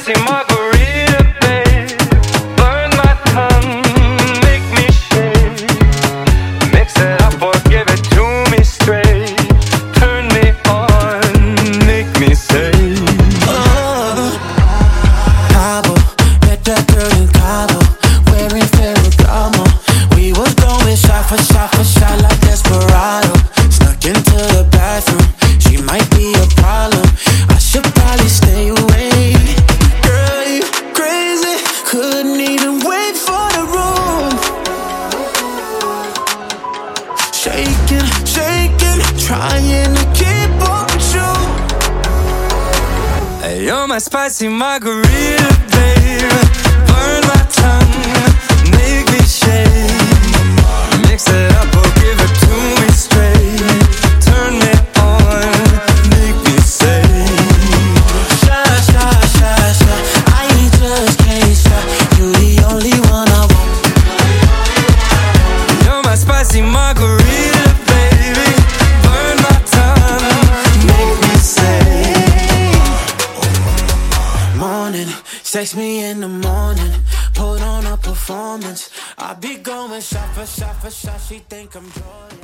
spicy margarita, babe. Burn my tongue, make me shake. Mix it up or give it to me straight. Turn me on, make me say. Cabo, met that girl in Cabo, wearing Ferragamo. We was going shot for shot for shot like Desperado. Snuck into the bathroom, she might be a problem. I should probably stay away. Girl, you crazy, couldn't even wait for the room. Shaking, shaking, trying to keep up with you. Hey, you're my spicy margarita, babe. Burn my tongue, make me shake. Mix it up or give it to me straight. Turn me on, make me say. Shot, shot, shot, shot, I just can't stop. You the only one I want. You're my spicy margarita, baby. Burn my tongue, make me say. Morning, text me in the morning, put on a performance. I be going shot for shot for shot, she think I'm Jordan.